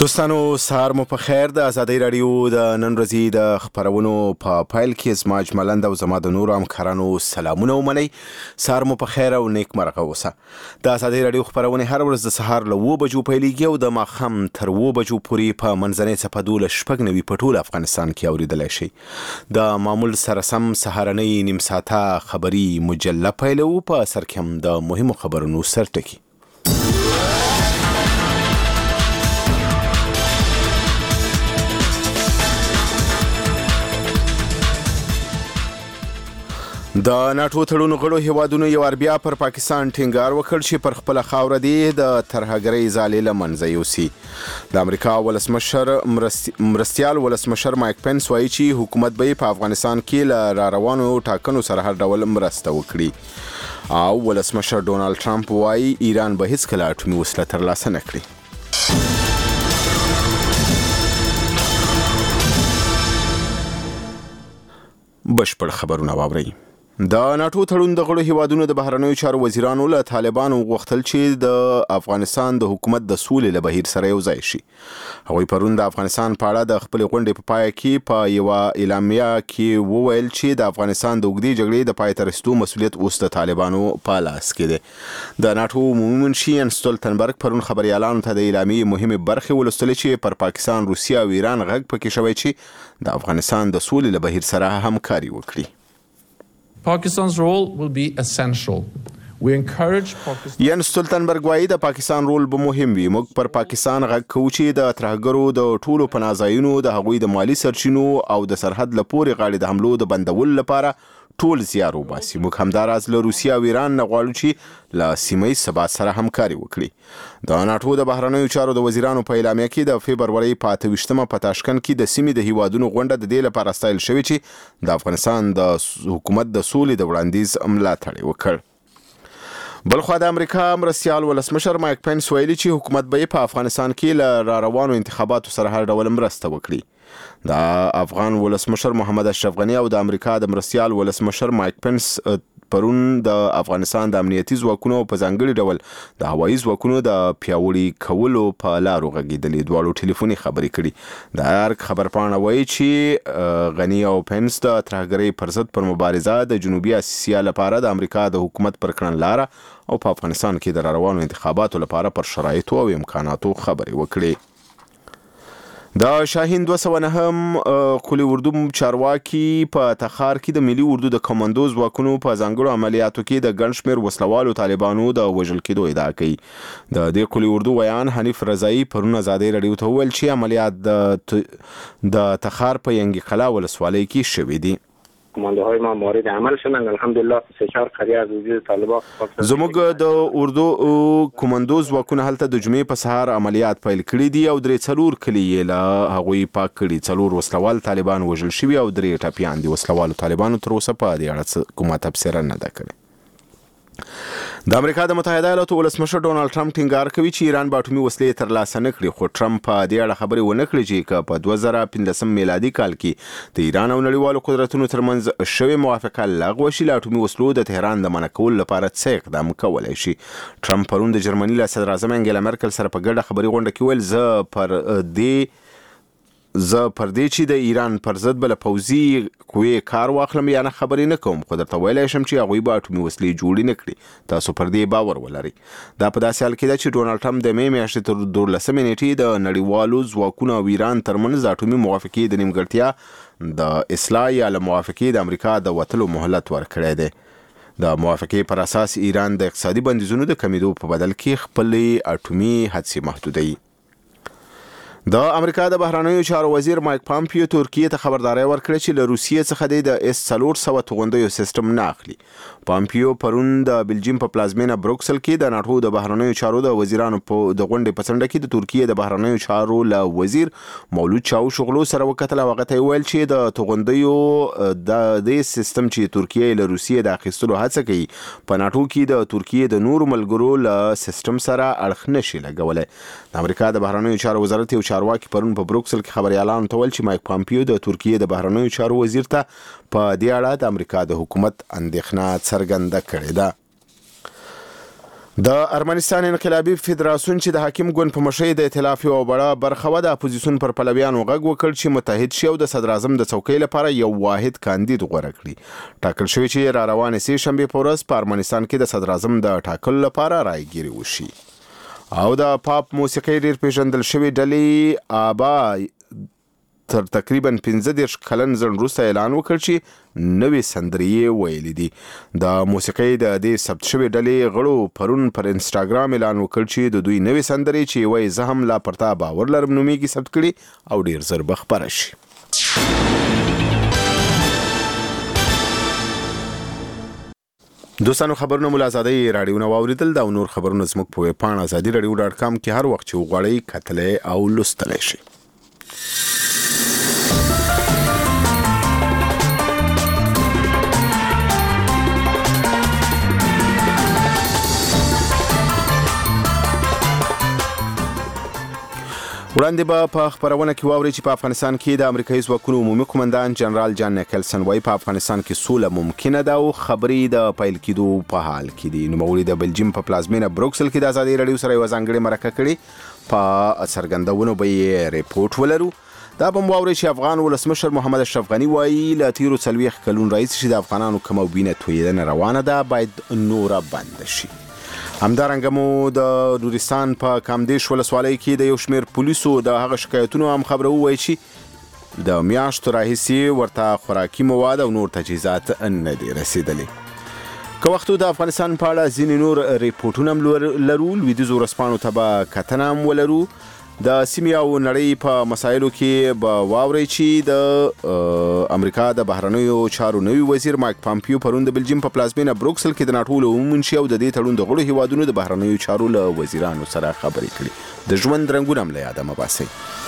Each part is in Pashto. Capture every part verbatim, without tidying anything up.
دوستانو سهار مو په خیر. د ازادۍ راډیو د نن ورځې د خبرونو په پایل کې زما اجملند او زما د نورو همکارانو سلامونه ومنئ. سهار مو په خیر او نیک مرغه اوسه. د ازادۍ راډیو خبرونه هر ورځ د سهار له اوه بجو پیلېږي او د ماښام تر اوه بجو پورې په منځنۍ څپه دولس شپږ نوي په ټول افغانستان کې اورېدلی شئ. د معمول سره سم سهارنۍ نیم ساعته خبري مجله پیلوو. په سر کې هم د مهمو خبرونو سرټکي. د ناټو تړون غړو هیوادونو یو وار بیا پر پاکستان ټینګار وکړ چې پر خپله خاوره دی د ترهګرۍ ځالې له منځه یوسي. د امریکا ولسمشر مرستیال ولسمشر مایک پنس وایي چې حکومت به په افغانستان کې له را روانو ټاکنو سره هر ډول مرسته وکړي او ولسمشر ډونالد ټرمپ وایي ایران به هیڅکله اټومي وسله ترلاسه نه کړي. بشپړ خبرونه واورئ. د ناټو تړون د غړو هیوادونو د بهرنیو چارو وزیرانو له طالبانو غوښتل چې د افغانستان د حکومت د سولې له بهیر سره یو ځای شي. هغوی پرون د افغانستان په اړه د خپلې غونډې په پای کې په یوه اعلامیه کې وویل چې د افغانستان د اوږدې جګړې د پای ته رسېدو مسؤلیت اوس د طالبانو په لاس کې دی. د ناټو عمومي منشي یانس سټولتنبرګ پرون خبریالانو ته د اعلامیې مهمې برخې ولوستلې چې پر پاکستان، روسیه او ایران غږ پکې شوی چې د افغانستان د سولې له بهیر سره همکاري وکړي. Pakistan's role will be essential. We encourage Pakistan. یانس سټولتنبرګ وایي د پاکستان رول به مهم وي. موږ پر پاکستان غږ کوو چې د ترهګرو د ټولو پناه ځایونو د هغوی د مالي سرچینو او د سرحد له پورې غاړې د حملو د بندولو لپاره ټول زیار وباسي. موږ همداراز له روسیه او ایران نه غواړو چې له سیمه ییز ثبات سره همکاري وکړي. د ناټو د بهرنیو چارو د وزیرانو په اعلامیه کې د فبرورۍ په اته ویشتمه په تاشکند کې د سیمې د هیوادونو غونډه د دې لپاره ستایل شوې چې د افغانستان د حکومت د سولې د وړاندیز ملاتړ وکړ. بلخوا د امریکا مرستیال ولسمشر مایک پنس ویلي چې حکومت به په افغانستان کې له را روانو انتخاباتو سره هر ډول مرسته وکړي. د افغان ولسمشر محمد اشرف غني او د امریکا د مرستیال ولسمشر مایک پنس پرون د افغانستان د امنیتي ځواکونو په ځانګړي ډول د هوایي ځواکونو د پیاوړي کولو په لارو غږېدلې. دواړو ټلیفوني خبرې کړي. د ارګ خبرپاڼه وایي چې غني او پنس د ترهګرۍ پر ضد پر مبارزه د جنوبي اسیا لپاره د امریکا د حکومت پر کړنلاره او په افغانستان کې د را روانو انتخاباتو لپاره پر شرایطو او امکاناتو خبرې وکړي. د شاهین دوه سوه نهم قلي اردو چارواکي په تخار کې د ملي اردو د کمانډو ځواکونو په ځانګړو عملیاتو کې د ګڼ شمېر وسلوالو طالبانو د وژل کېدو ادعا کوي. د دې قلي اردو ویان حنیف رضایي پرون ازادۍ راډیو ته وویل چې عملیات د د تخار په ینګي قلعه ولسوالۍ کې شوي دي. کماندوهای ما مورد عمل شدن. الحمدلله سه چهار قریه از وجود طالبان زموږ د اردو کمانډو ځواکونه هلته د جمعې په سهار عملیات پیل کړي دي او درې څلور کلي یې له هغوی پاک کړي. څلور وسلوال طالبان وژل شوي او درې ټپیان دي. وسلوالو طالبانو تر اوسه په دې اړه کومه تبصره نه ده کړې. د امریکا د متحده ایالاتو ولسمشر ډونالد ټرمپ ټینګار کوي چې ایران به اټومي وسلې ترلاسه نه کړي. خو ټرمپ په دې اړه خبرې ونه کړې چې که په دوه زره پنځلسم میلادي کال کې د ایران او نړیوالو قدرتونو ترمنځ شوې موافقه لغوه شي، له اټومي وسلو د تهران د منع کولو لپاره څه اقدام کولی شي. ټرمپ پرون د جرمني له صدراعظم انګیلا مرکل سره په ګډه خبري غونډه کې ویل زه پر دې زه پر دې چې د ایران پر ضد بله پوځي قوې کار واخلم یا نه خبرې نه کوم، خو درته ویلی شم چې هغوی به اټومي وسلې جوړې نه کړي. تاسو پر دې باور ولرئ. دا په داسې حال کې ده چې ډونالډ ټرمپ د مې میاشتې تر دولسمې نیټې د نړیوالو ځواکونو او ایران ترمنځ د اټومي موافقې د نیمګړتیا د اصلاح یا له موافقې د امریکا د وتلو مهلت ورکړی دی. د موافقې پر اساس ایران د اقتصادي بندیزونو د کمیدو په بدل کې خپلې اټومي هڅې محدودوي. د امریکا د بهرنیو چارو وزیر مایک پامپیو ترکیې ته خبرداری ورکړه چې له روسیې څخه د اس څلور سوه توغندیو سیسټم نه اخلي. پامپیو پرون د بلجیم په پلازمینه بروکسل کې د ناټو د بهرنیو چارو د وزیرانو په د غونډې په څنډه کې د ترکیې د بهرنیو چارو له وزیر مولود چاوشوغلو سره وکتل. هغه ته ویل چې د توغندیو د دې سیستم چې ترکیې له روسیې د اخیستلو هڅه کوي په ناټو کې د ترکیې د نورو ملګرو له سیستم سره اړخ نشي لګولی. د امریکا د بهرنیو چارو وزارت یو چارواکي پرون په بروکسل کې خبريالانو ته ویل چې مایک پامپیو د ترکیې د بهرنیو چارو وزیر ته په دې اړه د امریکا د حکومت اندېښنه څرګنده کړې ده. د ارمنستان انقلابي فدراسیون چې د حاکم ګوند په مشرۍ د ائتلاف یو بڑا برخه و د اپوزیسیون پر پلویانو غږ وکړ چې متحد شي او د صدر اعظم د څوکۍ لپاره یو واحد کاندید غوړه کړي. ټاکل شوی چې را روانې سې شنبه په ورځ په ارمنستان کې د صدر اعظم د ټاکلو لپاره رايګيري وشي. او د پاپ موسیقي ډیر پیژندل شوی ډلې آبا تر تقریبا پنځه دېرش کلن ځن وروسته اعلان وکړ چې نوې سندرې ویلې دي. د موسیقۍ د دې ثبت شوی ډلې غړو پرون پر انسټاګرام اعلان وکړ چې د دوی نوې سندرې چې وایي زه هم لا پرتا باور لرم نومېږي ثبت کړي او ډیر زر به خپره شي. دوستانو خبرونه مول ازادي رادیو نو اوریدل دا نور خبرونه زموږ په ویب پاڼه ازادي رادیو ډاټ کام کې هر وخت چې وغواړئ کتلې او لوستلای شئ. وړاندې به په خبرونه کې واوري چې په افغانستان کې د امریکایي ځواکونو عمومي قومندان جنرال جان نیکلسن وايي په افغانستان کې سوله ممکنه ده او خبرې د پیل کېدو په حال کې دي. نوموړي د بلجیم په پلازمینه بروکسل کې د ازادي رادیو سره یو ځانګړې مرکه کړې. په څرګندونو به یې ریپورت ولرو. دا به واوري چې افغان ولسمشر محمد اشرف غنی وايي له تیرو څلوېښت کلونو راهیسې چې د افغانانو کومه وینه تویېدنه روانه ده باید نوره بنده شي. همدارنګه مو د نورستان په کامدیش ولسوالۍ کې د یو شمېر پولیسو د هغه شکایتونو هم خبره وویل چې د میاشتو راهیسې ورته خوراکي مواد او نور تجهیزات نه دي رسیدلي. که وختو د افغانستان په اړه ځینې نور ریپورټونه هم لرو. لویدیځو ورځپاڼو ته به کتنه هم ولرو. د سیمې او نړۍ په مسایلو کې به واورئ چې د امریکا د بهرنیو چارو نوي وزیر مایک پامپیو پرون د بلجیم په پلازمینه بروکسل کې د ناټو له عمومي منشي او د دې تړون د غړو هیوادونو د بهرنیو چارو له وزیرانو سره خبرې کړې. د ژوند رنګونه هم له یاده مه باسئ.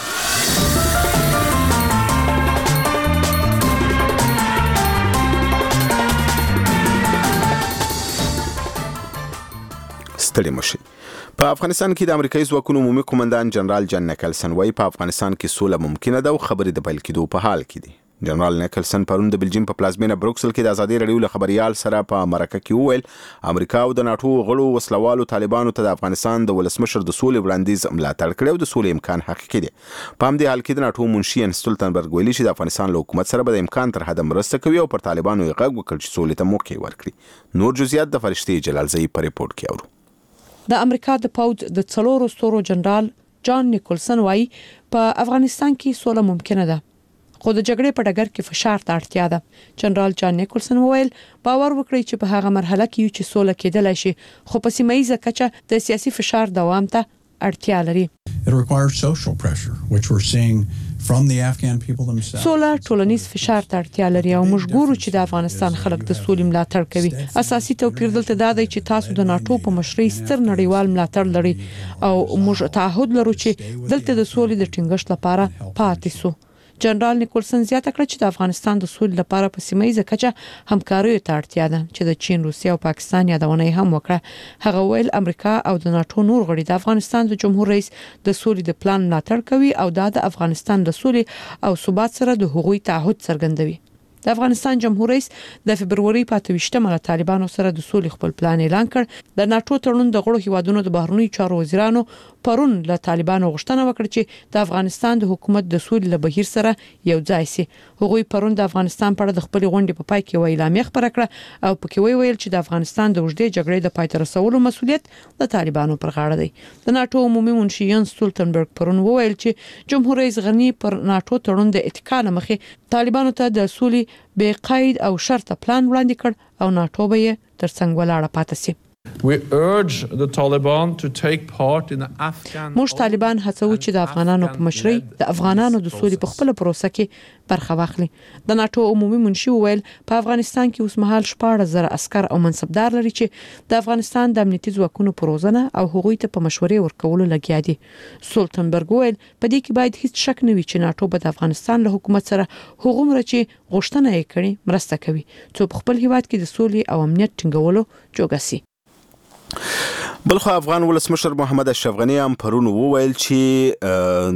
ستړي مشي. په افغانستان کې د امریکایي ځواکونو عمومي قومندان جنرال جان نیکلسن وايي په افغانستان کې سوله ممکنه ده او خبرې د پیل کېدو په حال کې دي. جنرال نیکلسن پرون د بلجیم په پلازمینه بروکسل کې د ازادي رادیو له خبريال سره په مرکه کې وویل امریکا او د ناټو غړو وسلوالو طالبانو ته د افغانستان د ولسمشر د سولې وړاندیز ملاتړ کړی او د سولې امکان حقیقي دی. په همدې حال کې د ناټو منشي ان ستولتنبرګ ویلي چې د افغانستان له حکومت سره به د امکان تر حده مرسته کوي او پر طالبانو یې غږ وکړ چې سولې ته موقع ورکړي. نور جزئیات د فرشتي جلالزئی په ریپورت کې اورو. د امریکا د پوځ د څلورو ستورو جنرال جان نیکلسن وايي په افغانستان کې سوله ممکنه ده خو د جګړې په ډګر کې فشار ته اړتیا ده. جنرال جان نیکلسن وویل باور وکړئ چې په هغه مرحله کې یو چې سوله کېدلای شي خو په سیمه ییزه کچه د سیاسي فشار دوام ته اړتیا لري. It requires social pressure, which we're seeing from the Afghan people themselves. سوله ټولنیز فشار ته اړتیا لري او موږ ګورو چې د افغانستان خلک د سولې ملاتړ کوي. اساسي توپیر دلته دا دی چې تاسو د ناټو په مشرۍ ستر نړیوال ملاتړ لري او موږ تعهد لرو چې دلته د سولې د ټینګښت لپاره پاتې سو. جنرال نیکلسن زیاته کړه چې د افغانستان د سولې لپاره په سیمه ییزه کچه همکاریو ته اړتیا ده چې د چین، روسیه او پاکستان یادونه هم وکړه. هغه ویل امریکا او د ناټو نور غړي د افغانستان د جمهور رئیس د سولې د پلان ملاتړ کوي او دا د افغانستان د سولې او ثبات سره د هغوی تعهد څرګندوي. د افغانستان جمهور رئیس د فبرवरी په اته ویشتمه له طالبانو سره د سولې خپل پلان اعلان کړ. د ناټو تړون د غړو هیوادونو د بهرنیو چارو وزیرانو پرون له طالبانو غوښتنه وکړه چې د افغانستان د حکومت د سولې له بهیر سره یو ځای شي. هغوی پرون د افغانستان په اړه د خپل غونډې په پای کې یو اعلامیه خبره کړه او پکې ویل چې د افغانستان د وژدې جګړې د پای ته رسولو مسؤلیت د طالبانو پر غاړه دی. د ناټو عمومي منشي یان ستولتنبرګ پرون وویل چې جمهور رئیس غنی پر ناټو تړون د اتکا مخې طالبانو ته د سولې بې قید او شرط پلان وړاندې کړ او ناټو به یې ترڅنګ ولاړه پاتې شي. We urge the Taliban to take part in the Afghan موږ طالبان هڅو چې د افغانانو په مشرۍ د افغانانو د سولې په خپل پروسه کې برخه واخلي. د ناټو عمومي منشي وویل په افغانستان کې اوس مهال شپږ زره عسكر او منصبدار لري چې د افغانستان د امنیتي ځواکونو پروزنه او هغوی ته په مشورې ورکولو لګیا دي. سولتنبرګ وویل په دې کې باید هیڅ شک نه وي چې ناټو به د افغانستان له حکومت سره هغومره چې غوښتنه یې کړې مرسته کوي څو په خپل هیواد کې د سولې او امنیت ټینګولو جوګه سي. بلخو افغان ولسمشر محمد اشرف غنی هم پرون وویل چې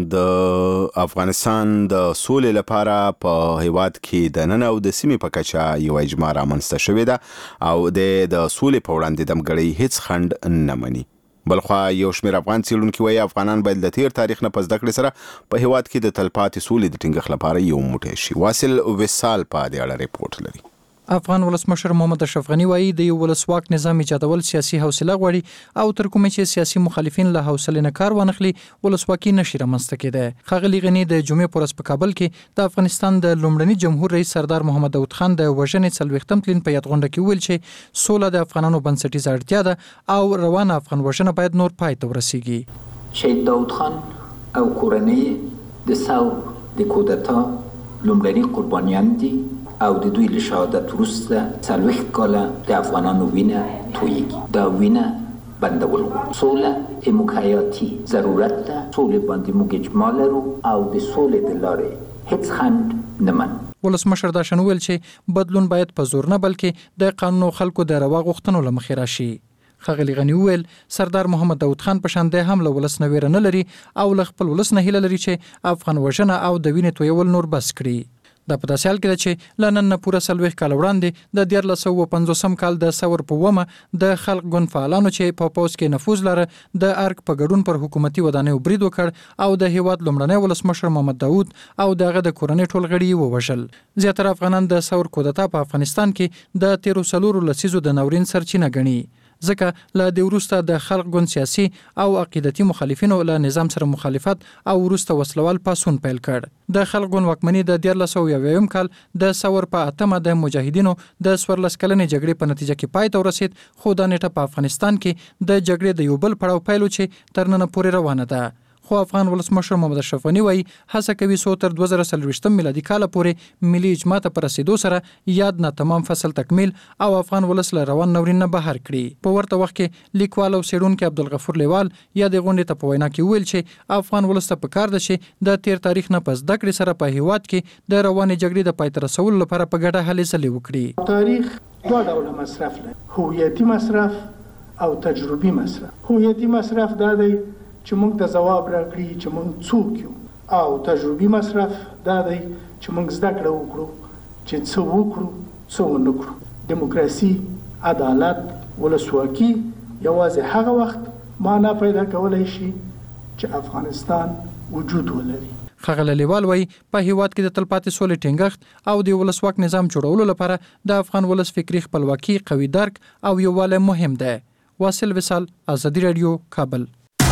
د افغانستان د سولې لپاره په هیواد کې د نن او د سیمې په کچه یو اجماع رامنځته شوې ده او د د سولې په وړاندې دمګړۍ هیڅ خنډ نه مني. بلخو یو شمېر افغان څېړونکي وایي افغانان باید د تیر تاریخ نه په زده کړې سره په هیواد کې د تلپاتې سولې د ټینګښت لپاره یو موټی شي. واصل وصال په دې اړه ریپورت لري. افغان ولسمشر محمد اشرف غنی وایي د یو ولسواک نظام ایجادول سیاسي حوصله غواړي او تر کومه چې سیاسي مخالفین له حوصلې نه کار وانخلي ولسواکي نشي رامنځته کېدای. ښاغلي غنی د جمعې په ورځ په کابل کې د افغانستان د لومړني جمهور رئیس سردار محمد داود خان د وژنې څلوېښتم تلین په یادغونډه کې ویل چې سوله د افغانانو بنسټیزه اړتیا ده او روانه افغان وژنه باید نور پای ته ورسیږي. شهید داود خان او کورنۍ د ثور د کودتا لومړني قربانیان دي او د دوی له شهادت وروسته څلوېښت کاله د افغانانو وینه تویېږي. دا وینه بندول غواړي. سوله زموږ حیاتي ضرورت ده. سولې باندې موږ اجماع لرو او د سولې د لارې هیڅ خنډ نه منو. ولسمشر دا شنو ویل چې بدلون باید په زور نه بلکې د قانون او خلکو د روا غوښتنو له مخې راشي. ښاغلي غنی وویل سردار محمد داود خان په شان دی هم له ولس نه ویره نه لري او له خپل ولس نه هیله لري چې افغان وژنه او د وینې تویول نور بس کړي. دا په داسې حال کې ده چې له نن نه پوره څلوېښت کاله وړاندې د دیارلس سوه پنځوسم کال د ثور په اوومه د خلق ګوند فعالانو چې په پوځ کې نفوذ لره د ارګ په ګډون پر حکومتي ودانیو برید وکړ او د هیواد لومړنی ولسمشر محمد داود او دغه د کورنۍ ټول غړي یې ووژل. زیاتره افغانان د ثور کودتا په افغانستان کې د تیرو څلورو لسیزو د ناورین سرچینه ګڼي ځکه له د وروسته د خلق ګوند سیاسي او عقیدتي مخالفینو له نظام سره مخالفت او وروسته وسلوال پاسون پیل کړ. د خلق ګوند واکمني د دیارلس سوه یوویم کال د ثور په اتمه د مجاهدینو د څوارلس کلنې جګړې په نتیجه کې پای ته ورسید خو دا نیټه په افغانستان کې د جګړې د یو بل پړاو پیل چې تر ننه پورې روانه ده. خو افغان ولسمشر محمد اشرف غنی وایي هڅه کوي څو تر دوه زره څلوېښتم میلادي کاله پورې ملي اجماع ته په رسېدو سره یاد ناتمام فصل تکمیل او افغان ولس له روان ناورین نه بهر کړي. په ورته وخت کې لیکوال او څېړونکی عبدالغفور لیوال یا د غونډې ته په وینا کې ویل چې افغان ولس ته پکار ده چې د تیر تاریخ نه په زده کړې سره په هیواد کې د روانې جګړې د پای ته رسولو لپاره په ګډه هلې ځلې وکړي. تاریخ دوه ډوله مصرف لري، هویتي مصرف او تجربي مصرف. هویتي مصرف دا دی چې موږ ته ځواب راکړي چې موږ څوک یو، او تجربي مصرف دا دی چې موږ زده کړه وکړو چې څه وکړو څه ونه کړو. دیموکراسي، عدالت، ولسواکي یوازې هغه وخت معنا پیدا کولی شي چې افغانستان وجود ولري. ښاغلی لیوال وایي په هیواد کې د تلپاتې سولې ټینګښت او د ولسواک نظام جوړولو لپاره د افغان ولس فکري خپلواکي، قوي درک او یووالی مهم دی. واصل وصال، ازادي راډیو، کابل.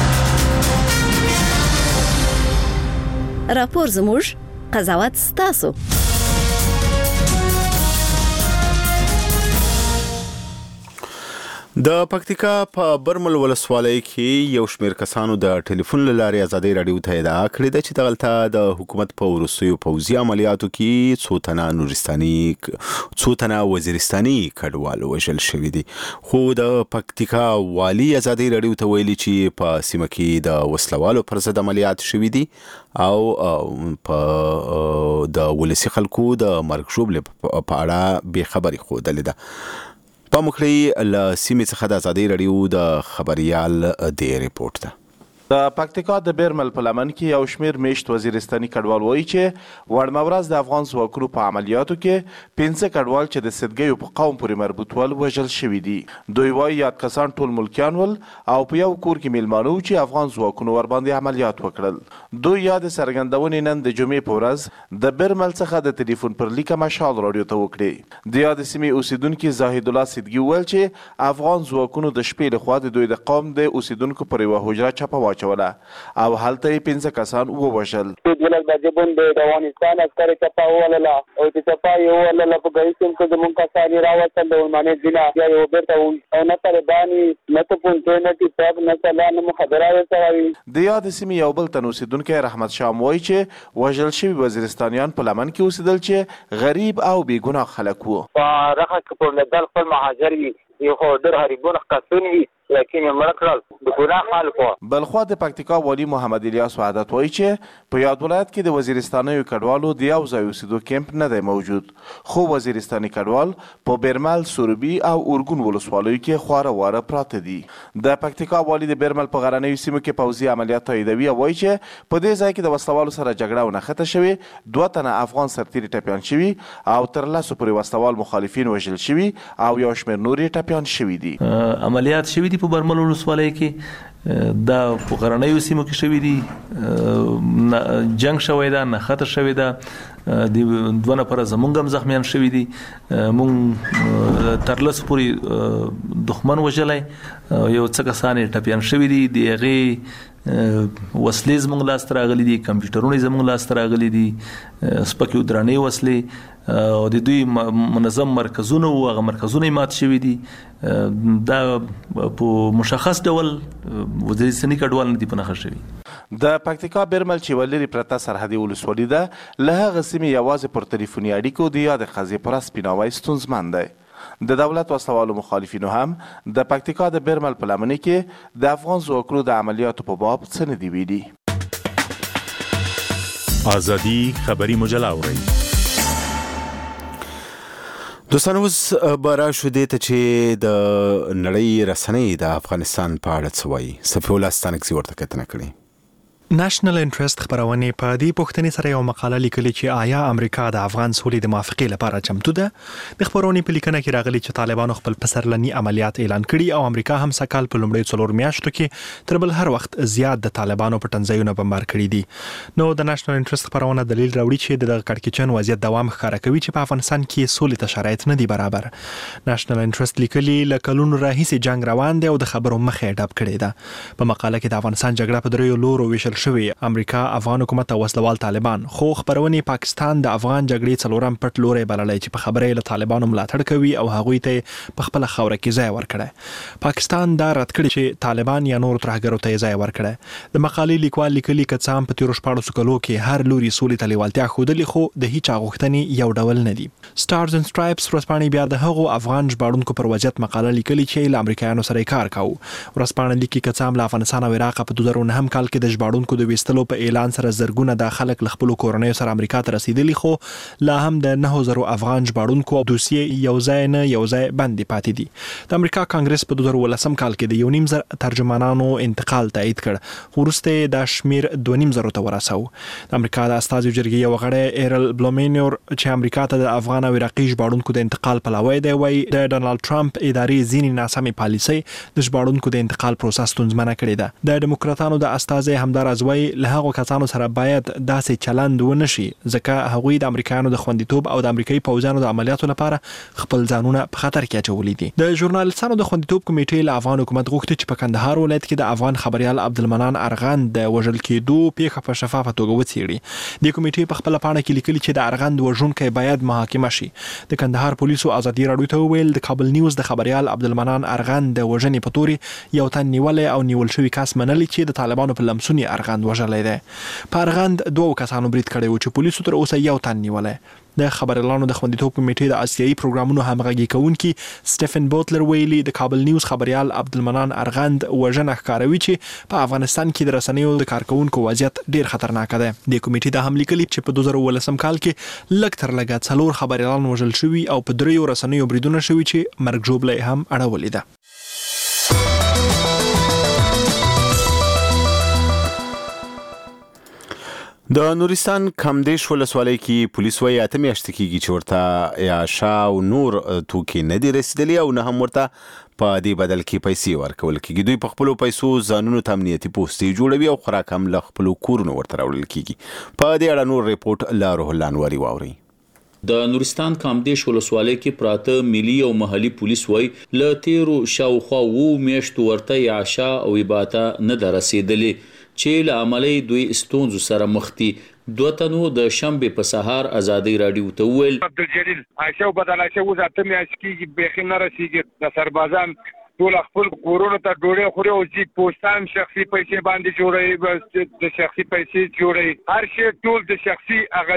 راپور زموږ، قضاوت ستاسو. د پکتیکا په برمل ولسوالۍ کې یو شمېر کسانو د ټلیفون له لارې ازادي راډیو ته ادعا کړې ده چې دغلته د حکومت په وروستیو پوځي عملیاتو کې څو تنه نورستاني څو تنه وزیرستاني کډوال وژل شوي دي. خو د پکتیکا والي ازادي راډیو ته ویلي چې په سیمه کې د وسلوالو پر ضد عملیات شوي دي او په د ولسي خلکو د مرګ ژوبلې په اړه بې خبري ښودلې ده. په مخړی له سیمې څخه د ازادي راډیو د خبريال د ریپورت ده. د پکتیکا د بیرمل په لمن کې یو شمېر میشت وزیرستاني کډوال وایي چې وړمه ورځ د افغان ځواکونو په عملیاتو کې پنځه کډوال چې د سدګیو په قوم پورې مربوط ول وژل شوي دي. دوی وایي یاد کسان ټول ملکیان ول او په یو کور کې میلمانه وو چې افغان ځواکونو ورباندې عملیات وکړل. دوی یا د څرګندونې نن د جمعې په ورځ د بیرمل څخه د ټلیفون پر لیکه مشال راډیو ته وکړې. د یاد سیمې اوسیدونکي زاهد الله سدګي وویل چې افغان ځواکونو د شپې لخوا د دوی د قوم د اوسیدونکو پر یوه حجره چپه واچوله او هلته یې پنځه کسان ووژل. دولت بجبون د افغانستان عسکر چپا وولله او چې چپا یې وولله په ګریسم کې زموږ کسان یې راوستل د ولمانې ځینه بیا یې وبېرته او نه طالباني نه ته پونچې نه ټیپاک نه سلا نه مو خبره ورته وایي. د یاد سیمې یو بل تن اوسیدونکی رحمت شاه وایي چې وژل شوي وزیرستانیان په لمن کې اوسېدل چې غریب او بېګناه خلک وو. په رخه کې پر لدل خپل مهاجر وي یو خو ډېر غریبونه کسان وي یقین مړ کړل د ګناه خلکو. بلخوا د پکتیکا والی محمد الیاس وحدت وایي چې په یاد ولایت کې د وزیرستانیو کډوالو د یو ځای اوسېدو کیمپ نه دی موجود، خو وزیرستاني کډوال په بیرمل، سروبي او اورګون ولسوالیو کې خواره واره پراته دي. د پکتیکا والی د بیرمل په غرنیو سیمو کې پوځي عملیات تاییدوي او وایي چې په دې ځای کې د وسلوالو سره جګړه ونښته شوې، دوه تنه افغان سرتیري ټپیان شوي او تر لسو پورې وسلوال مخالفین وژل شوي او یو شمېر نور یې ټپیان شوي دي. عملیات شوي دي په برمل ولسوالۍ کې، دا په غرنیو سیمو کې شوي دي، جنگ شوی ده، نښته شوې ده، د دوه نفره زمونږ هم زخمیان شوي دي، مونږ تر لسو پورې دښمن وژلی، یو څه کسان یې ټپیان شوي دي، د هغې وسلې زموږ لاسته راغلي دي، کمپیوټرونه زموږ لاسته راغلي دي، سپکې او درنې وسلې، او د دوی منظم مرکزونه او هغه مرکزونه مات شوي دي. دا په مشخص ډول وزیرستاني کډوال نه دي په نښه شوي. د پکتیکا بیرمل چې یوه لرې پرته سرحدي ولسوالي ده، له هغه سیمې یوازې پر تلیفوني اړیکو د یادې قضیې پر سپیناوی ستونزمن دی. د دولت وسلوالو مخالفینو هم د پکتیکا د بیرمل په لمنې کې د افغان ځواکونو د عملیاتو په باب څه نه دي ویلي. آزادي خبري مجله اورئ. دوستان اوس به راشو دې ته چې د نړۍ رسنۍ د افغانستان په اړه څه وایي. صفي الله ستانکزي ورته کتنه کړې. نېشنل انټرست خبرونه په دې پوښتنې سره یو مقاله لیکلې چې آیا امریکا د افغان سولې د موافقې لپاره چمتو ده. د خبرونې په لیکنه کې راغلي چې طالبانو خپل پسرلني عملیات اعلان کړي او امریکا هم سکهال په لومړي څلور میاشتو کې تر بل هر وخت زیات د طالبانو په ټنځایونو بمبار کړي دي. نو د نېشنل انټرست خبرونه دلیل راوړي چې د کړکېچن وضعیت دوام ښکاره کوي چې په افغانستان کې سولې ته شرایط نه دي برابر. نېشنل انټرست لیکلي له کلونو راهیسې جنگ روان دی او د خبرو مخې ډب کړي ده. په مقاله کې د افغانستان جګړه په دریو لورو ویشل شوی، امریکا، افغان حکومت او وسلوال طالبان، خو خبرونه پاکستان د افغان جګړې څلورم پټ لوري بللای چې په خبره له طالبانو ملاتړ کوي او هغوی ته په خپل خوره کې ځای ورکړي. پاکستان دا رد کړی چې طالبان یا نور ترهګرو ته ځای ورکړي. د مقالې لیکوال لیکلي که څه هم په تیرو شپاړسو کلو کې هر لوري سولې ته لیوالتیا ښودلې، خو د هیچا غوښتنې یو ډول نه دي. سټارز اینډ سټرایپس ورځپاڼې بیا د هغو افغان ژباړونکو پر وضعیت مقاله لیکلي چې له امریکایانو سره کار کوي. ورځپاڼه لیکي که څه هم له افغانستان او عراق په دوه زره نهم کال کې د ژباړونکو د ویستلو په اعلان سره زرګونه د خلک له خپل کورنۍ سره امریکا ته رسیدلی، خو لا هم د نه زره افغان ژباړونکو دوسیې یو ځای نه یو ځای بندي پاتې دي. د امریکا کانګرس په دوه زره ولسم کال کې د یو نیم زر ترجمانانو انتقال تایید کړ، خو وروسته دا شمیر دوه نیم زرو ته ورساو. د امریکا د استازو جرګې یو غړی ایرل بلومینور چې امریکا ته د افغان او عراقي ژباړونکو د انتقال پلوی دی، وایي د ډونالد ټرمپ ادارې ځینې ناسمې پالیسۍ د ژباړونکو د انتقال پروسس ستونزمنه کړې ده. د ډیموکراتانو د استازي همداراز وایي له هغو کسانو سره باید داسې چلند ونه شي ځکه هغوی د امریکایانو د خوندیتوب او د امریکایي پوځیانو د عملیاتو لپاره خپل ځانونه په خطر کې اچولي دي. د ژورنالیستانو د خوندیتوب کمیټې له افغان حکومت غوښتي چې په کندهار ولایت کې د افغان خبريال عبدالمنان ارغند د وژل کېدو پیښه په شفافه توګه وڅېړي. د کمیټې په خپل پاڼه کې لیکلي چې د ارغند وژونکی باید محاکمه شي. د کندهار پولیسو ازادي راډیو ته وویل د کابل نیوز د خبريال عبدالمنان ارغند د وژنې په تورې یو تن نیولې او نیول شوی کس منلي چې د طالبانو په لمسونی ارغند وژلی دی. په ارغند دوه کسانو برید کړی و چې پولیسو تر اوسه یو تن نیولې. د خبريالانو د خوندیتوب کمیټې د آسیایي پروګرامونو همغږي کوونکي سټيفن بوتلر ویلي د کابل نیوز خبريال عبدالمنان ارغند وژنه ښکاروي چې په افغانستان کې د رسنیو د کارکونکو وضعیت ډیر خطرناک دی. د کمیټې د هم لیکلي چې په دوه زره ولسم کال کې لږ تر لږه څلور خبريالان وژل شوي او په دریو رسنیو بریدونه شوي چې مرګ ژوبله هم اړولې ده. د نورستان کمدیش ولسوالۍ کې پولیس وايي اته میاشتې کېږي چې ورته عیاشا او نور توکي نه دي رسیدلي او نه هم ورته په دې بدل کې پیسې ورکول کېږي. دوی په خپلو پیسو ځانونو ته امنیتي پوستې جوړوي او خوراک هم له خپلو کورونو ورته راوړل کېږي. په دې اړه نور ریپورټ له روح الله انوري واورئ. د نورستان کامدیش ولسوالۍ کې پراته ملي او محلي پولیس وای له تیرو شاوخوا وو میاشتو ورته عیاشا او عباته نه ده رسیدلي چې له عملي دوی ستونزو سره مخ دي. دوه تنو د شنبه په سهار ازادي راډیو ته ویل عبدالجلیل عائشه بدل عائشه وز اته میاشتې کې بخې نه رسیږي. د سربازان ټول خپل کورونو ته ډوډۍ خوري او چې پوسټان شخصي پیسې باندې جوړي، د شخصي پیسې جوړي، هر شی ټول د شخصي هغه دی.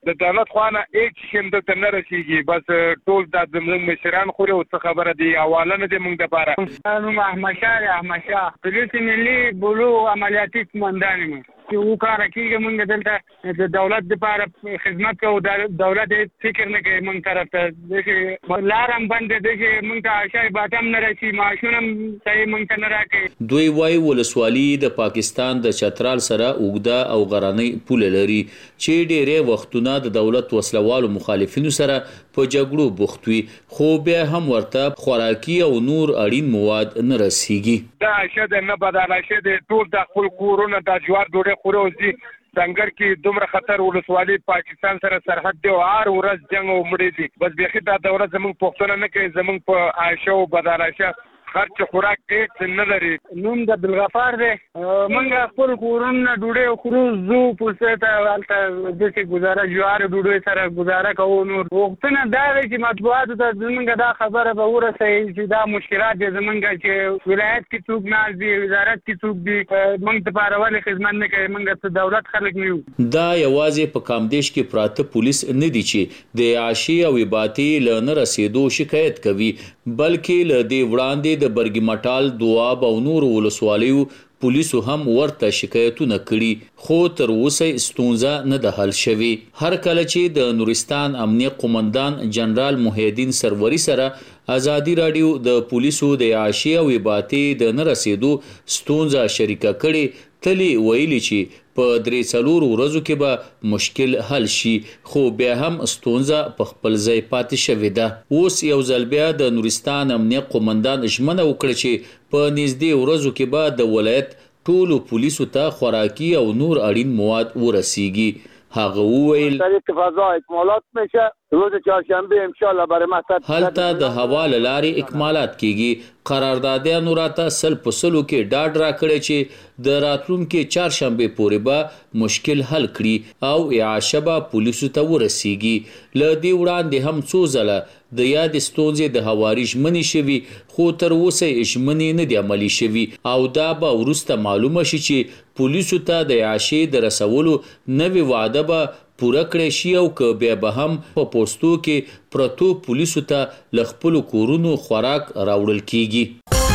د دولت خوانه هیڅ شي دلته نه رسیږي. بس ټول د زموږ مشران خوري او څه خبره دی حواله نه دی موږ لپاره. نو احمد شاه احمد شاه پولیس ملي بلو عملیاتي قومندان مو چې وکړه کېږي موږ دلته د دولت لپاره خدمت کوو. د دولت فکر نه کوي موږ طرف ته دغه لارم باندې دغه موږ ته شای باتم نه راشي ماشونم صحیح موږ ته نه راکړي. دوی وايي ولسوالي د پاکستان د چترال سره اوږده او غراني پوله لري چې ډېرې وختونه د دولت وسلوالو مخالفینو سره په جګړو بوخت وي خو بیا هم ورته خوراکي او نور اړین مواد نه رسیږي. دا شته نه بدله شه ټول د خپل کورونه د جوار ډوډۍ خوري څنګه کې دومره خطر ولسوالي پاکستان سره سرحد دی او هر ورځ جنگ او مړي دي. بس بيخي دا دولت زموږ پښتون نه کوي زموږ په عائشه او بدراشه خرچ خوراک هیڅ نه لري. نوم د عبدالغفار دی. موږ خپل کورونه ډوډۍ خورو زو پوسه ته الته د څه گزاره جوار ډوډۍ سره گزاره کوو. نور وختونه دا چې مطبوعات ته زمونږ دا خبره به ورسېږي چې دا مشکلات دي زمونږ چې ولایت کې څوک نه دي وزارت کې څوک دي موږ ته پارواله خدمت نه کوي موږ ته دولت خلک نه یو. دا یوازې په کامدیش کې پراته پولیس نه دي چې د عاشي او عبادتي لنه رسیدو شکایت کوي بلکې له دې وړاندې د برګی مټال دواب او نور ولسوالیو پولیسو هم ورته شکایتونه کړي خو تر اوسه ستونزه نه ده حل شوی. هر کله چې د نورستان امنیه قومندان جنرال محی الدین سروری سره ازادي رادیو د پولیسو د عاشي او عبادتي د نه رسیدو ستونزه شریکه کړي تلی ویلي چې په درې څلور ورځو کې به مشکل حل شي خو بیا هم ستونزه په خپل ځای پاتې شوې ده. اوس یو ځل بیا د نورستان امنیه قومندان ژمنه وکړه چې په نږدې ورځو کې به د ولایت ټولو پولیسو ته خوراکي او نور اړین مواد ورسیږي. هغه وویل فضا اکمالات میشه روز چهارشنبه ان شاء الله برای مقصد هلته د هوا لارې اکمالات کیږي. قراردادیانو راته سل په سلو کې ډاډ را کړی چې د راتلونکي چهارشنبه پورې به مشکل حل کړي او اعاشه به پولیسو ته ورسیږي. له دې وړاندې هم څو ځله د یاد ستونزې د هواري ژمنې شوي خو تر اوسه ژمنې نه دي عملي شوي او دا به وروسته معلومه شي چې پولیسو ته د اعاشې د رسولو نوې وعده به پوره کړی شي او که بیا به هم په پوستو کې پرتو پولیسو ته له خپلو کورونو خوراک راوړل کیږي.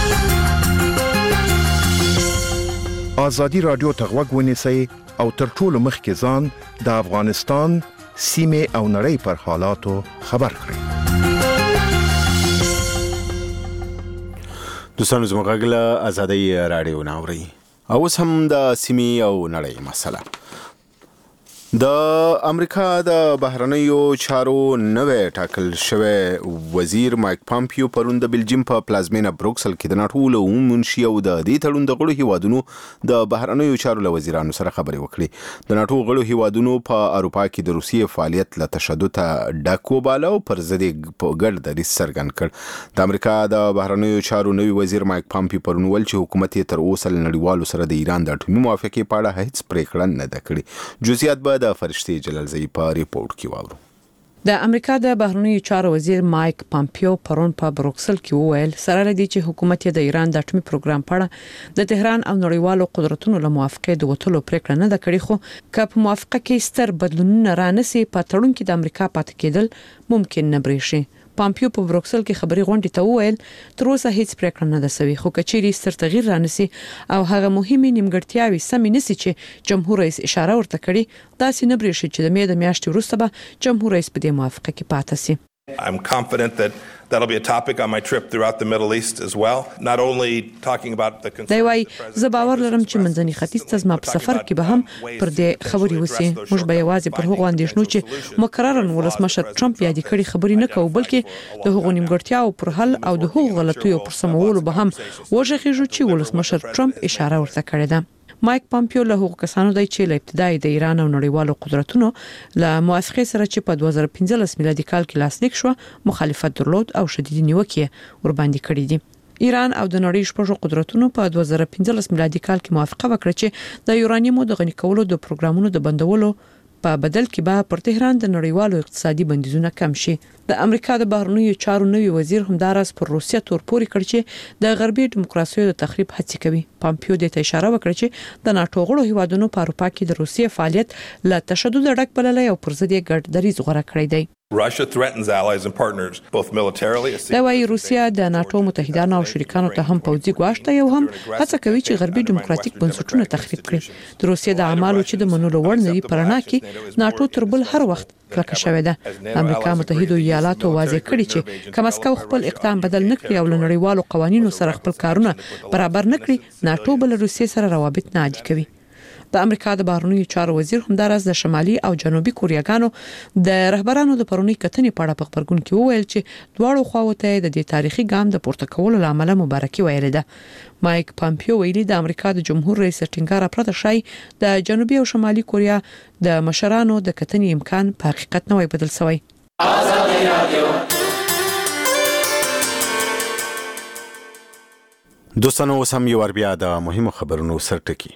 ازادي رادیو ته غوږ ونیسئ او تر ټولو مخکې ځان د افغانستان سیمې او نړۍ پر حالاتو خبر کړئ. دوستانو زموږ غږ له ازادي رادیو نه اورئ. اوس هم د سیمې او نړۍ مسله. د امریکا د بهرنیو چارو نوې ټاکل شوی وزیر مایک پامپیو پرون د بلجیم په پلازمینه بروکسل کې د ناټو له عمومي منشي او د دې تړون د غړو هیوادونو د بهرنیو چارو له وزیرانو سره خبرې وکړې. د ناټو غړو هیوادونو په اروپا کې د روسیې فعالیت له تشدد ډک وباله او پر ضد په ګډ دریځ څرګند کړ. د امریکا د بهرنیو چارو نوی وزیر مایک پامپیو پرون ویل چې حکومت یې تر اوسه له نړیوالو سره د ایران د اټومي موافقې په اړه هیڅ پریکړه نه ده کړې. جزئیات به د فرشتي جلالزئی په ریپورت کې واورو. د امریکا د بهرنیو چارو وزیر مایک پامپیو پرون په بروکسل کې وویل سره لدی چې حکومت د ایران د اټومي پروګرام په اړه د تهران او نړیوالو قدرتونو له موافقې د وټلو پریکړه نه ده کړې خو که په موافقه کې ستر بدلونونه رانسي په تړون کې د امریکا پاتې کېدل ممکن نه بریښي. پامپیو په بروکسل کې خبري غونډې ته وویل تر اوسه هیڅ پریکړه نه ده سوي خو کچيري ستر تغییر رانسي او هغه مهمه نیمګړتیاوي سمې نسی چې جمهور رئیس اشاره ورته کړې دا سي نه بریښي چې د مې د میاشتې وروسته به جمهور رئیس په دې موافقه کې پاتې سي. I'm confident that that'll be a topic on my trip throughout the Middle East as well. Not only talking about the دی وای زه باور لرم چې منځني ختیځ ته زما په سفر کې به هم پر دې خبرې وسی. موږ به یوازې پر هغو اندېښنو چې مکررن ولسمشر ټرمپ یادې کړي خبرې نه کوو بلکې د هغو نیمګړتیاو پر حل او د هغو غلطیو پر سمولو به هم وژغېږو چې ولسمشر ټرمپ اشاره ورته کړې ده. مایک پامپیو له هغو کسانو دی چې له ابتدای د ایران او نړیوالو قدرتونو له موافقې سره چې په دوه زره پنځلس میلادي کال کې لاسلیک شو مخالفت درلود او شدید نیوکې ور باندې کړې دي. ایران او د نړۍ شپږ قدرتونو په دوه زره پنځلس میلادي کال کې موافقه وکړه چې د یورانیمو د غني کولو د پروګرامونو د بندولو په بدل کې به پر تهران د نړیوالو اقتصادي بندیزونه کم شي. د امریکا د بهرنیو چارو نوي وزیر همداراز پر روسیه تورپوري کړ چې د غربي دیموکراسیو د تخریب هڅې کوي. پامپیو د ته اشاره وکړه چې د ناتو غړو هیوادونو په اروپا کې د روسیې فعالیت له تشدد ډک بللی او پر ضد یې ګډ دریځ غوره کړی دی. Russia threatens allies and partners both militarily. دا وايي روسیا د ناتو متحدانو او شریکانو ته هم پوځي ګواښ ته یو هم هڅه کوي چې غربي دیموکراتیک بنسټونه تخریب کړي. د روسیا د اعمالو چې د منلو وړ نه دي پرانا کې ناتو تر بل هر وخت کلکه شوې ده. امریکا متحده ایالاتو واضح کړي چې که مسکو خپل اقدام بدل نکړي او نړیوالو قوانینو سره خپل کارونه برابر نکړي ناتو بل روسیا سره روابط نه عادي کوي. د امریکا د بهرنیو چارو وزیر همداراز د شمالي او جنوبي کوریاګانو د رهبرانو د پرونی کتنې په اړه په خبرګون کې وویل چې دواړو خواو ته د دې تاریخي ګام د پورته کولو لامل مبارکي ویلې ده. مایک پامپیو ویلي د امریکا د جمهور رئیس ټینګار پرته شای د جنوبي او شمالي کوریا د مشرانو د کتنې امکان په حقیقت نه وای بدل شوی. دوستانو سم یو ور بیا د مهمو خبرونو سرټکی.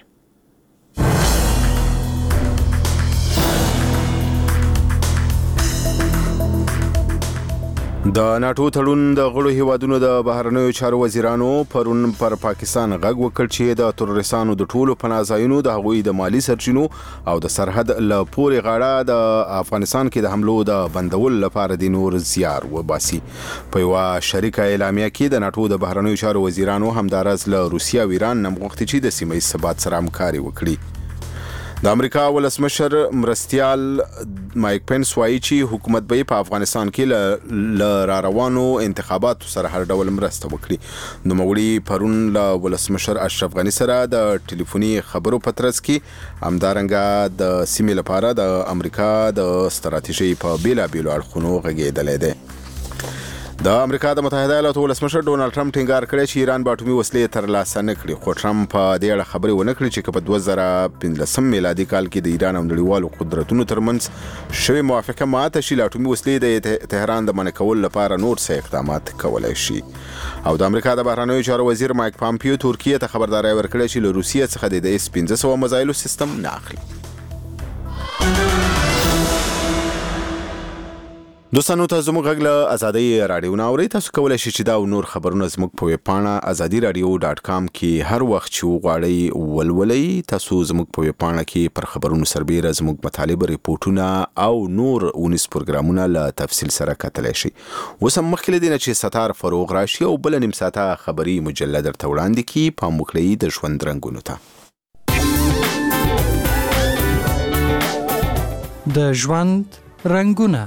د ناتو تړون د غړو هیوادونو د بهرنیو چارو وزیرانو پرون پر پاکستان غږ وکړ چې د تروریستانو د ټولو پناه ځایونو د هغوی د مالی سرچینو او د سرحد له پورې غاړه د افغانستان کې د حملو د بندول لپاره د نور زیار وباسي. په یو شریکه اعلامیه کې د ناتو د بهرنیو چارو وزیرانو همداراز له روسیا او ایران نه غوښتي چې د سیمه ییز ثبات سره همکاري وکړي. د امریکا ولسمشر مرستیال مایک پنس وایي چې حکومت به په افغانستان کې ل را روانو انتخاباتو سره هر ډول مرسته وکړي. نو مغړي پرون له ولسمشر اشرف غنی سره د ټلیفوني خبرو پترس کې همدارنګه د سیمې لپاره د امریکا د ستراتیژي په بیلا بیلو اړخونو غږېدلې ده. د امریکا د متحده ایالاتو ولسمشر ډونالد ټرمپ ټینګار کړی چې ایران به اټومي وسلې ترلاسه نه کړي. خو ټرمپ په دې اړه خبرې ونه کړې چې په دوه زره پنځلسم میلادي کال کې د ایران او نړیوالو قدرتونو ترمنځ شوې موافقه ماته شي له اټومي وسلې د تهران د منع کولو لپاره نور څه اقدامات کولی شي. او د امریکا د بهرنیو چارو وزیر مایک پامپیو ترکیه ته خبرداری ورکړې چې له روسیې څخه د اس پنځه سوه میزایلو سیستم نه اخلي. دوستانو ته زموږ غږ له ازادۍ راډیو نه اورئ. تاسو کولی شئ چې دا او نور خبرونه زموږ په ویب پاڼه ازادي راډیو ډاټ کام کې هر وخت چې وغواړئ ولولئ. تاسو زموږ په ویب پاڼه کې پر خبرونو سربیره زموږ مطالب ریپورتونه او نور ونیس پروګرامونه له تفصیل سره کتلی شئ. اوس هم مخکې له دې نه چې ستار فروغ راشي او بله نیم ساعته خبري مجله درته وړاندې کړي. پام وکړئ د ژوند رنګونو ته. د ژوند رنګونه.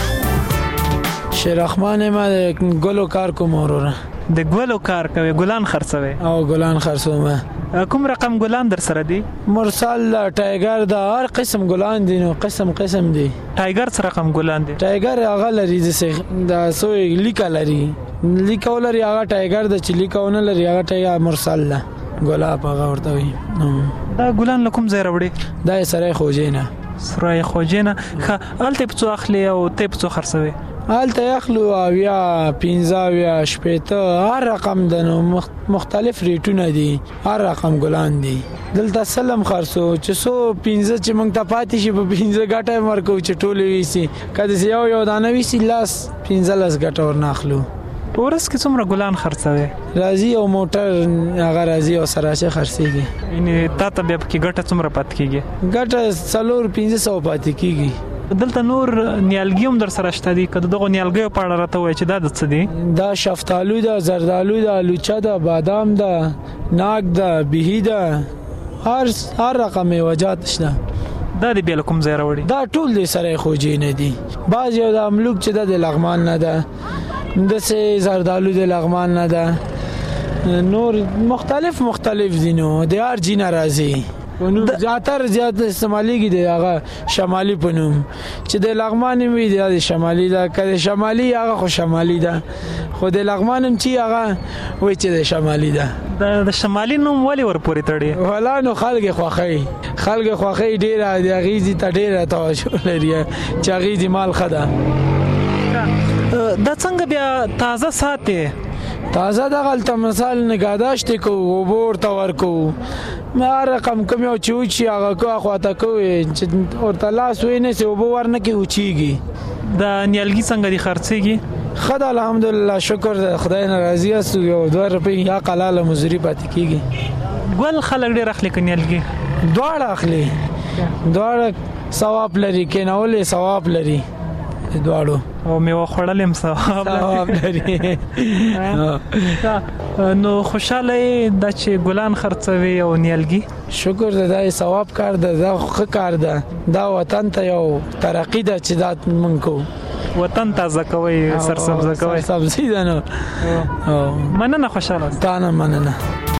شیررحمان ما د ګلو کار کوم وروره. د ګلو کار کوي؟ ګلان خرڅوي؟ او ګلان خرڅوم. کوم رقم ګلان در سره دي؟ مرسل، ټایګر، د هر قسم ګلان دي. نو قسم قسم دي. ټایګر څه رقم ګلان دي؟ ټایګر هغه لري د سوې لیکا لري لیکا لري هغه ټایګر د چې لیکاونه لري هغه ټایګر مرسل ده. ګلاب هغه ورته وي. دا ګلان له کوم ځای راوړي؟ دا سره خوجینه. سره خوجینه. ښه هلته په څو اخلي او ته په څو خرڅوي؟ هلته اخلو اویا پنځه اویا شپېته هر رقم د نو مختلف ریټونه دي. هر رقم ګلان دي. دلته سلم خرڅو چې سو پنځه چې موږ ته پاتې شي په پنځه ګټه ورکو چې ټولې ویسي. که یو یو دانه ویسي لاس پنځلس ګټه ورناخلو. په ورځ کې څومره ګلان خرڅوي؟ راځي او موټر هغه راځي او سراچه خرڅېږي. یعنې تا ته بیا پکې ګټه څومره پاتې کېږي؟ ګټه څلور پنځه سوه پاتې کېږي. دلته نور نیالګي هم در سره شته دي؟ که دغه نیالګیو په اړه راته وایي چې دا د څه دي؟ دا شفتالو ده، زردالو ده، الوچه ده، بادام ده، ناک ده، بیهي ده، هر هر رقم میوجات شته. دا دی بیا له کوم ځای راوړي؟ دا ټول د سره خوجې نه دي. بعض یو د املوک چې ده د لغمان نه ده، داسې زردالو د لغمان نه ده، نور مختلف مختلف دي. نو د هر ځای نه راځي. نو زیاتر زیات استعمالیږي د هغه شمالي په نوم چې د لغمان وي د شمالي ده. که د شمالي هغه خو شمالي ده، خو د لغمان هم چې هغه وایي چې د شمالي ده. د شمالي نوم ولې ورپورې تړي؟ والا نو خلک خوښوي خلک خوښوي ډېره د هغې ځي ته ډېره توجه لري چې هغې ځي مال ښه ده. دا څنګه بیا تازه ساتي؟ تازه دغلته مثال نگهداشت کوو اوبه ورته ورکوو هر رقم کوم یو چې وچي هغه کو اخواته کوي چې ورته لاس ونیسي اوبه ورنکړي وچیږي د نیالګي څنګه دي خرڅېږي ښه ده الحمدلله شکر د خدای نه راضي یاستو یو دوه روپۍ یا قلاله مزدوري پاتې کېږي ګل خلک ډېر اخلي که نیالګي دواړه اخلي دواړه ثواب لري کېنول یې ثواب لري دواړو او میوه خوړل هم ثواب لري نو خوشاله یې دا چې ګلان خرڅوي او نیالګي شکر ده دا ثواب کار ده دا ښه کار ده دا وطن ته یو ترقي ده چې دا موږ کوو وطن تازه کوي سرسبزه کوي سرسبزي ده نو مننه خوشاله تا نه مننه